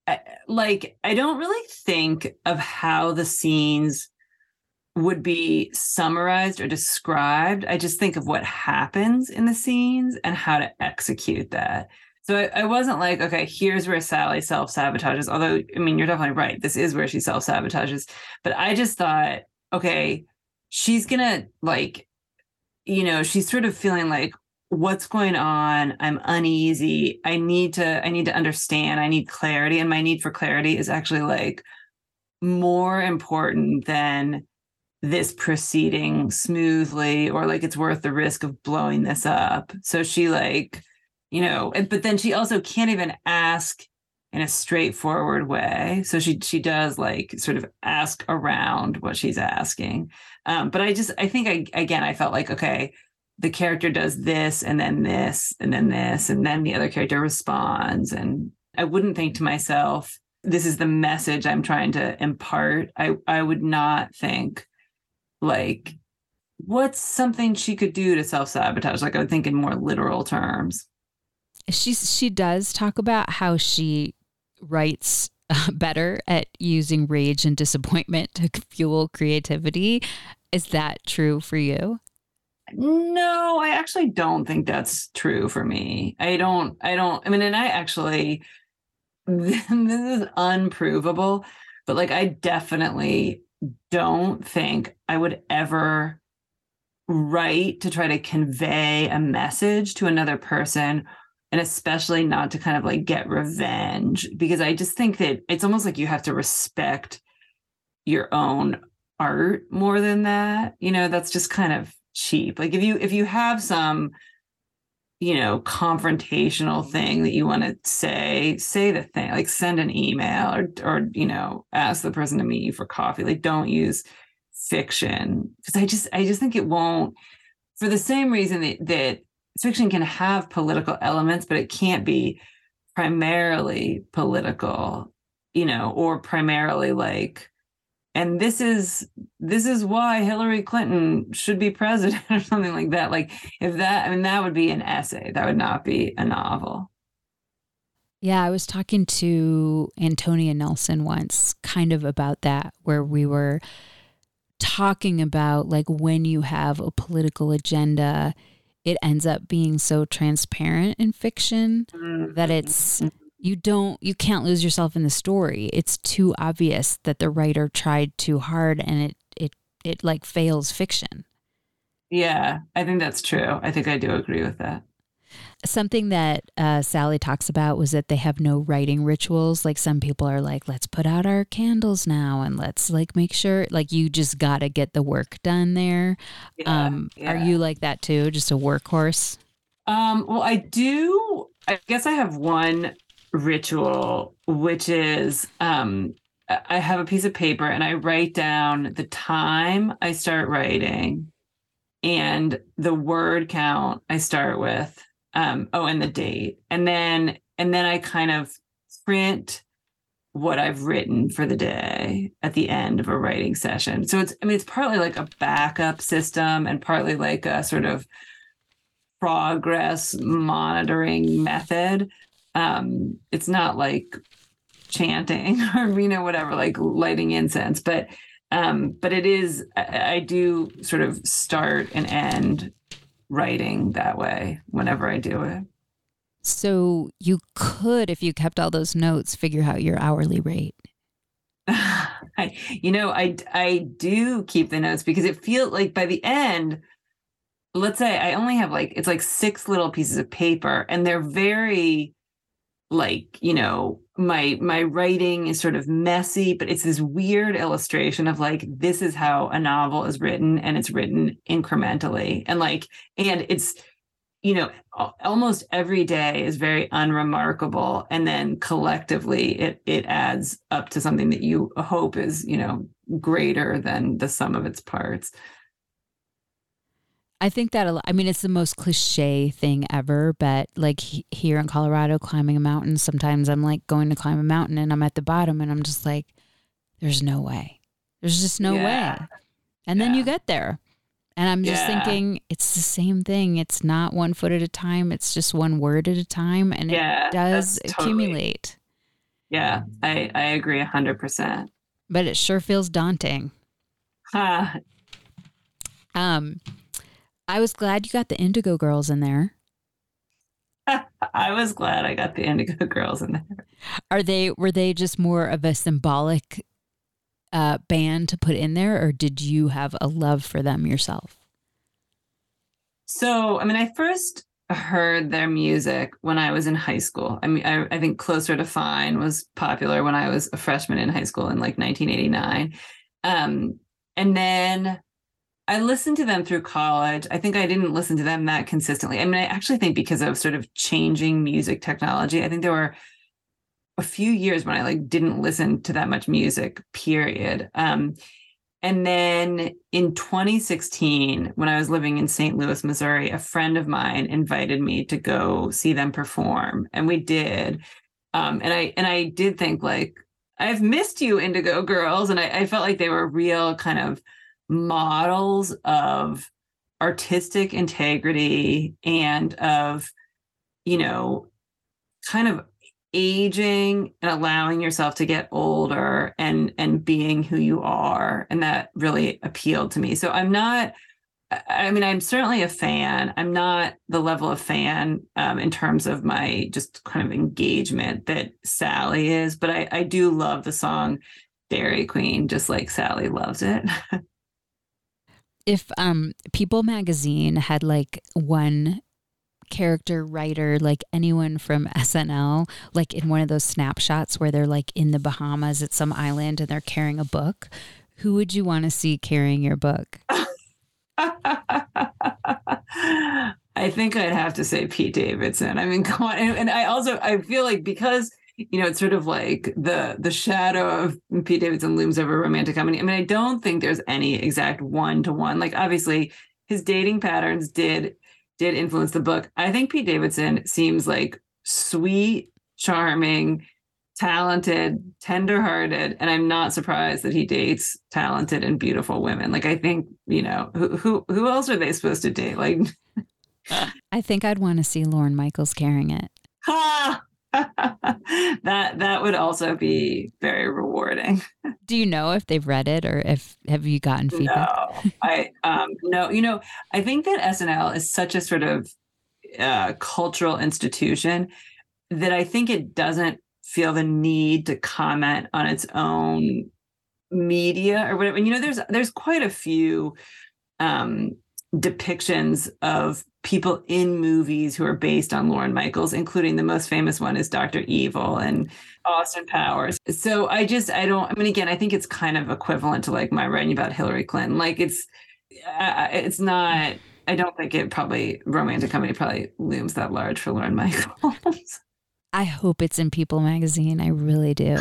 like, I don't really think of how the scenes would be summarized or described. I just think of what happens in the scenes and how to execute that. So I, I wasn't like, okay, here's where Sally self-sabotages. Although, I mean, you're definitely right. This is where she self-sabotages. But I just thought, okay, she's going to like, you know, she's sort of feeling like, what's going on? I'm uneasy. I need to, I need to understand. I need clarity. And my need for clarity is actually like more important than this proceeding smoothly, or like it's worth the risk of blowing this up. So she like, you know, but then she also can't even ask in a straightforward way. So she she does like sort of ask around what she's asking. Um, but I just I think I again I felt like, okay, the character does this and then this and then this and then the other character responds, and I wouldn't think to myself, this is the message I'm trying to impart. I I would not think like, what's something she could do to self-sabotage? Like I would think in more literal terms. She's, she does talk about how she writes uh, better at using rage and disappointment to fuel creativity. Is that true for you? No, I actually don't think that's true for me. I don't, I don't, I mean, and I actually, this is unprovable, but like I definitely don't think I would ever write to try to convey a message to another person, and especially not to kind of like get revenge, because I just think that it's almost like you have to respect your own art more than that. You know, that's just kind of cheap. Like if you if you have some, you know, confrontational thing that you want to say, say the thing, like send an email or, or, you know, ask the person to meet you for coffee. Like don't use fiction, because I just, I just think it won't, for the same reason that, that fiction can have political elements, but it can't be primarily political, you know, or primarily like, and this is this is why Hillary Clinton should be president or something like that. Like if that, I mean, that would be an essay. That would not be a novel. Yeah, I was talking to Antonia Nelson once kind of about that, where we were talking about like when you have a political agenda, it ends up being so transparent in fiction mm-hmm. that it's You don't, you can't lose yourself in the story. It's too obvious that the writer tried too hard, and it, it, it like fails fiction. Yeah, I think that's true. I think I do agree with that. Something that uh, Sally talks about was that they have no writing rituals. Like some people are like, let's put out our candles now and let's like make sure, like you just got to get the work done there. Yeah, um, yeah. Are you like that too? Just a workhorse? Um, well, I do. I guess I have one ritual, which is um, I have a piece of paper and I write down the time I start writing and the word count I start with. Um, oh, and the date. And then and then I kind of print what I've written for the day at the end of a writing session. So it's, I mean, it's partly like a backup system and partly like a sort of progress monitoring method. Um, it's not like chanting or, you know, whatever, like lighting incense, but, um, but it is, I, I do sort of start and end writing that way whenever I do it. So you could, if you kept all those notes, figure out your hourly rate. I, you know, I, I do keep the notes because it feels like by the end, let's say I only have like, it's like six little pieces of paper and they're very like, you know, my, my writing is sort of messy, but it's this weird illustration of like, this is how a novel is written and it's written incrementally. And like, and it's, you know, almost every day is very unremarkable. And then collectively it, it adds up to something that you hope is, you know, greater than the sum of its parts. I think that, I mean, it's the most cliche thing ever, but like he, here in Colorado, climbing a mountain, sometimes I'm like going to climb a mountain and I'm at the bottom and I'm just like, there's no way. There's just no yeah. way. And yeah. then you get there. And I'm just yeah. thinking it's the same thing. It's not one foot at a time. It's just one word at a time. And yeah, it does accumulate. Totally, yeah, I, I agree one hundred percent. But it sure feels daunting. Huh. Um, I was glad you got the Indigo Girls in there. I was glad I got the Indigo Girls in there. Are they, were they just more of a symbolic uh, band to put in there, or did you have a love for them yourself? So, I mean, I first heard their music when I was in high school. I mean, I, I think Closer to Fine was popular when I was a freshman in high school in like nineteen eighty-nine. Um, and then I listened to them through college. I think I didn't listen to them that consistently. I mean, I actually think because of sort of changing music technology, I think there were a few years when I like didn't listen to that much music, period. Um, and then in twenty sixteen, when I was living in Saint Louis, Missouri, a friend of mine invited me to go see them perform, and we did. Um, and I and I did think like, I've missed you, Indigo Girls, and I, I felt like they were real kind of models of artistic integrity and of, you know, kind of aging and allowing yourself to get older and and being who you are. And that really appealed to me. So I'm not, I mean, I'm certainly a fan. I'm not the level of fan um, in terms of my just kind of engagement that Sally is, but I, I do love the song Dairy Queen, just like Sally loves it. If um People magazine had like one character writer, like anyone from S N L, like in one of those snapshots where they're like in the Bahamas at some island and they're carrying a book, who would you want to see carrying your book? I think I'd have to say Pete Davidson. I mean, come on. And, and I also, I feel like because, you know, it's sort of like the the shadow of Pete Davidson looms over romantic comedy. I mean, I don't think there's any exact one-to-one. Like, obviously, his dating patterns did did influence the book. I think Pete Davidson seems like sweet, charming, talented, tenderhearted, and I'm not surprised that he dates talented and beautiful women. Like, I think, you know, who who who else are they supposed to date? Like, I think I'd want to see Lorne Michaels carrying it. ha! that that would also be very rewarding. Do you know if they've read it, or if have you gotten feedback? No, I um no, you know, I think that S N L is such a sort of uh, cultural institution that I think it doesn't feel the need to comment on its own media or whatever. And, you know, there's there's quite a few um depictions of people in movies who are based on Lorne Michaels, including the most famous one is Doctor Evil and Austin Powers. So I just, I don't, I mean, again, I think it's kind of equivalent to like my writing about Hillary Clinton. Like it's, uh, it's not, I don't think it probably, romantic comedy probably looms that large for Lorne Michaels. I hope it's in People magazine. I really do.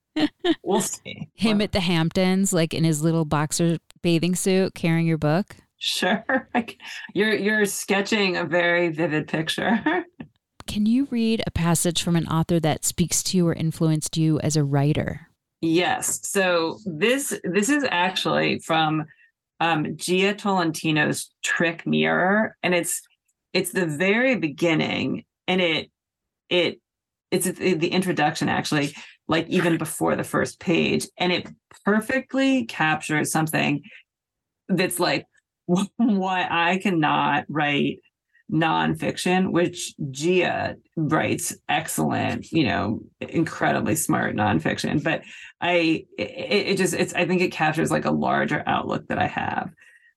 We'll see. Him well, at the Hamptons, like in his little boxer bathing suit, carrying your book. Sure. You're you're sketching a very vivid picture. Can you read a passage from an author that speaks to you or influenced you as a writer? Yes. So this this is actually from um, Gia Tolentino's Trick Mirror, and it's it's the very beginning, and it it it's the introduction actually, like even before the first page, and it perfectly captures something that's like why I cannot write nonfiction, which Gia writes excellent, you know, incredibly smart nonfiction. But I, it, it just, it's, I think it captures like a larger outlook that I have.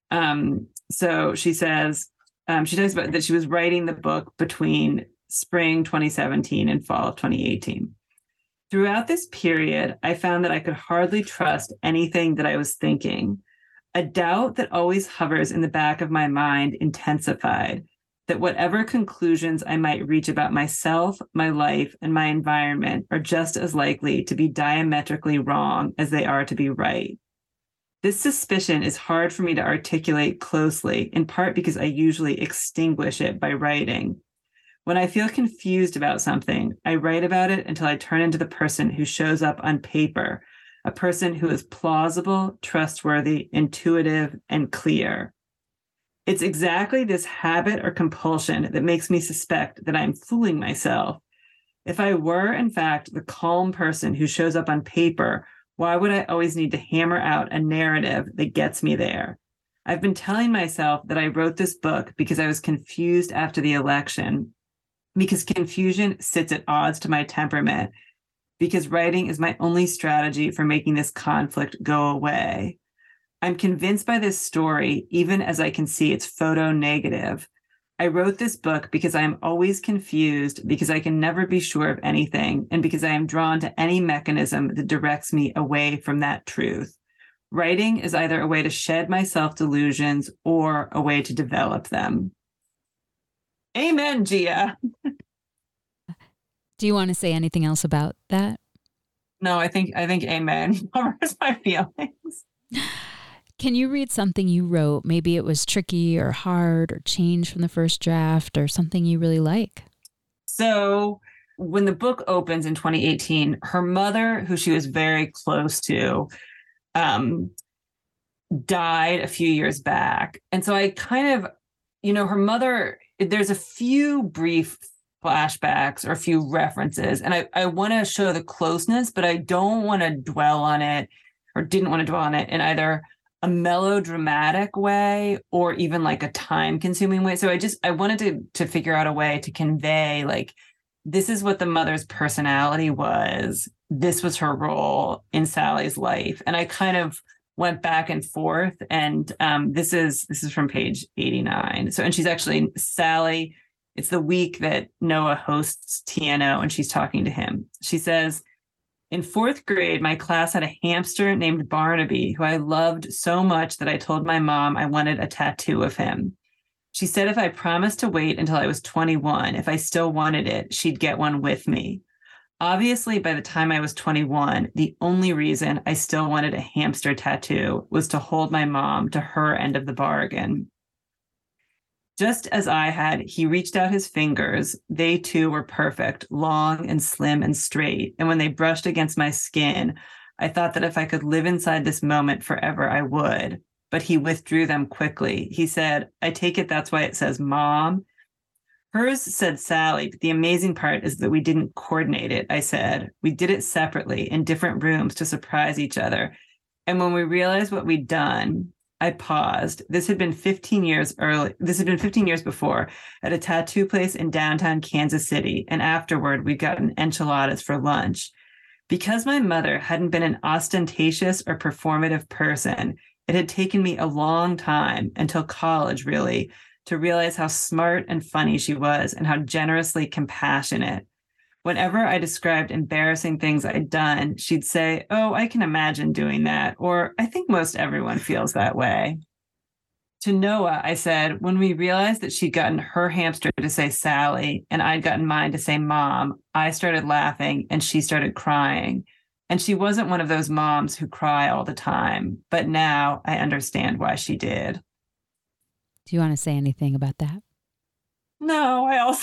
Um, so she says, um, she talks about that she was writing the book between spring twenty seventeen and fall of twenty eighteen. Throughout this period, I found that I could hardly trust anything that I was thinking. A doubt that always hovers in the back of my mind intensified, that whatever conclusions I might reach about myself, my life, and my environment are just as likely to be diametrically wrong as they are to be right. This suspicion is hard for me to articulate closely, in part because I usually extinguish it by writing. When I feel confused about something, I write about it until I turn into the person who shows up on paper, a person who is plausible, trustworthy, intuitive, and clear. It's exactly this habit or compulsion that makes me suspect that I'm fooling myself. If I were, in fact, the calm person who shows up on paper, why would I always need to hammer out a narrative that gets me there? I've been telling myself that I wrote this book because I was confused after the election, because confusion sits at odds to my temperament, because writing is my only strategy for making this conflict go away. I'm convinced by this story, even as I can see it's photo negative. I wrote this book because I am always confused, because I can never be sure of anything, and because I am drawn to any mechanism that directs me away from that truth. Writing is either a way to shed my self-delusions or a way to develop them. Amen, Gia. Do you want to say anything else about that? No, I think I think amen covers my feelings. Can you read something you wrote? Maybe it was tricky or hard or changed from the first draft, or something you really like. So when the book opens in twenty eighteen, her mother, who she was very close to, um, died a few years back. And so I kind of, you know, her mother, there's a few brief flashbacks or a few references, and I, I want to show the closeness, but I don't want to dwell on it, or didn't want to dwell on it in either a melodramatic way or even like a time consuming way. So I just, I wanted to, to figure out a way to convey, like, this is what the mother's personality was. This was her role in Sally's life. And I kind of went back and forth. And um, this is, this is from page eighty-nine. So, and she's actually Sally. It's the week that Noah hosts T N O and she's talking to him. She says, in fourth grade, my class had a hamster named Barnaby, who I loved so much that I told my mom I wanted a tattoo of him. She said if I promised to wait until I was twenty-one, if I still wanted it, she'd get one with me. Obviously, by the time I was twenty-one, the only reason I still wanted a hamster tattoo was to hold my mom to her end of the bargain. Just as I had, he reached out his fingers. They too were perfect, long and slim and straight. And when they brushed against my skin, I thought that if I could live inside this moment forever, I would. But he withdrew them quickly. He said, I take it that's why it says Mom. Hers said Sally, but the amazing part is that we didn't coordinate it, I said. We did it separately in different rooms to surprise each other. And when we realized what we'd done, I paused. This had been fifteen years early. This had been fifteen years before at a tattoo place in downtown Kansas City. And afterward, we'd gotten enchiladas for lunch. Because my mother hadn't been an ostentatious or performative person, it had taken me a long time, until college really, to realize how smart and funny she was and how generously compassionate. Whenever I described embarrassing things I'd done, she'd say, oh, I can imagine doing that, or I think most everyone feels that way. To Noah, I said, when we realized that she'd gotten her hamster to say Sally and I'd gotten mine to say Mom, I started laughing and she started crying. And she wasn't one of those moms who cry all the time, but now I understand why she did. Do you want to say anything about that? No, I also...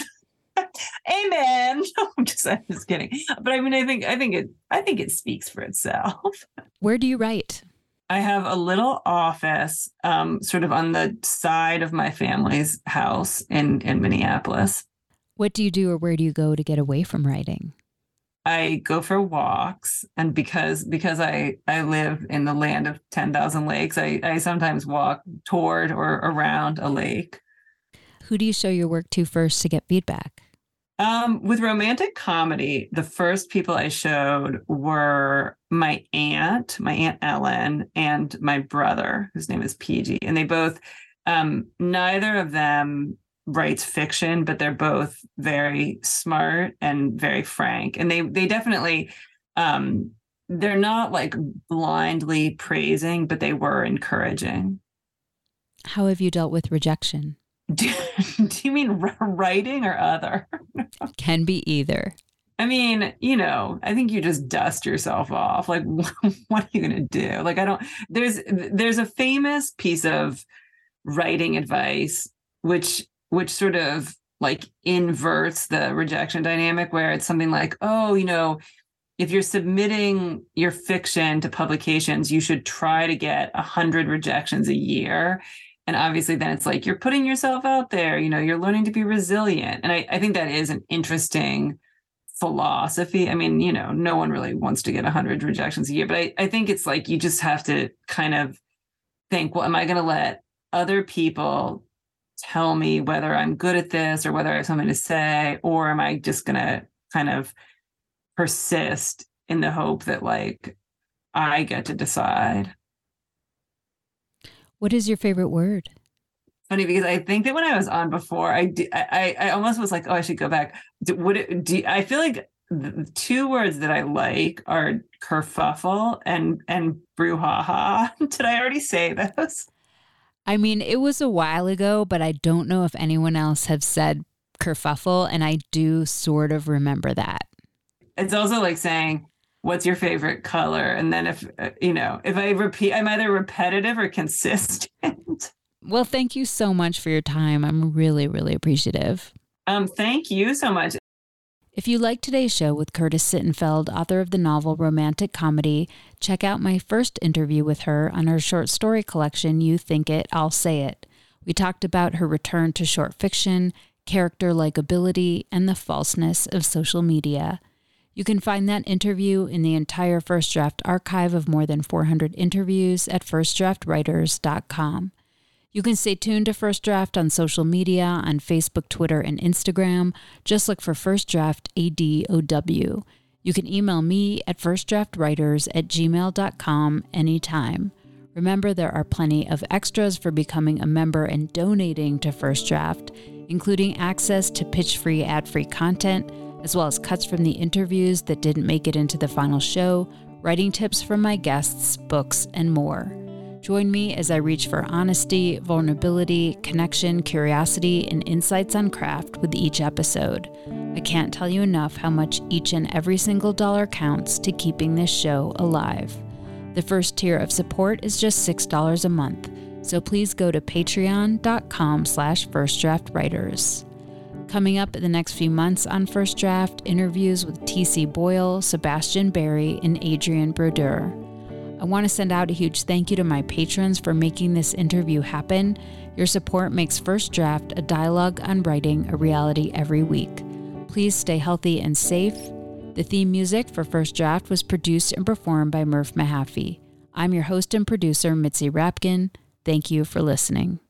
Amen. No, I'm just, I'm just kidding. But I mean, I think, I think it, I think it speaks for itself. Where do you write? I have a little office, um, sort of on the side of my family's house in, in Minneapolis. What do you do, or where do you go to get away from writing? I go for walks, and because, because I, I live in the land of ten thousand lakes, I, I sometimes walk toward or around a lake. Who do you show your work to first to get feedback? Um, with romantic comedy, the first people I showed were my aunt, my Aunt Ellen, and my brother, whose name is P G. And they both, um, neither of them writes fiction, but they're both very smart and very frank. And they they definitely, um, they're not like blindly praising, but they were encouraging. How have you dealt with rejection? Do, do you mean writing or other? Can be either. I mean, you know, I think you just dust yourself off. Like, what are you going to do? Like, I don't, there's, there's a famous piece of writing advice, which, which sort of like inverts the rejection dynamic, where it's something like, oh, you know, if you're submitting your fiction to publications, you should try to get a hundred rejections a year. And obviously then it's like, you're putting yourself out there, you know, you're learning to be resilient. And I, I think that is an interesting philosophy. I mean, you know, no one really wants to get a hundred rejections a year, but I, I think it's like, you just have to kind of think, well, am I going to let other people tell me whether I'm good at this or whether I have something to say, or am I just going to kind of persist in the hope that like, I get to decide? What is your favorite word? funny because I think that when I was on before, I do, I, I almost was like, oh, I should go back. Do, would it? Do I feel like the two words that I like are kerfuffle and and brouhaha? Did I already say those? I mean, it was a while ago, but I don't know if anyone else have said kerfuffle, and I do sort of remember that. It's also like saying, what's your favorite color? And then if, you know, if I repeat, I'm either repetitive or consistent. Well, thank you so much for your time. I'm really, really appreciative. Um, thank you so much. If you like today's show with Curtis Sittenfeld, author of the novel Romantic Comedy, check out my first interview with her on her short story collection, You Think It, I'll Say It. We talked about her return to short fiction, character likability, and the falseness of social media. You can find that interview in the entire First Draft archive of more than four hundred interviews at first draft writers dot com. You can stay tuned to First Draft on social media on Facebook, Twitter, and Instagram. Just look for First Draft A D O W. You can email me at first draft writers at gmail dot com anytime. Remember, there are plenty of extras for becoming a member and donating to First Draft, including access to pitch-free, ad-free content, as well as cuts from the interviews that didn't make it into the final show, writing tips from my guests, books, and more. Join me as I reach for honesty, vulnerability, connection, curiosity, and insights on craft with each episode. I can't tell you enough how much each and every single dollar counts to keeping this show alive. The first tier of support is just six dollars a month, so please go to patreon dot com slash first draft writers. Coming up in the next few months on First Draft, interviews with T C Boyle, Sebastian Barry, and Adrian Brodeur. I want to send out a huge thank you to my patrons for making this interview happen. Your support makes First Draft a dialogue on writing a reality every week. Please stay healthy and safe. The theme music for First Draft was produced and performed by Murph Mahaffey. I'm your host and producer, Mitzi Rapkin. Thank you for listening.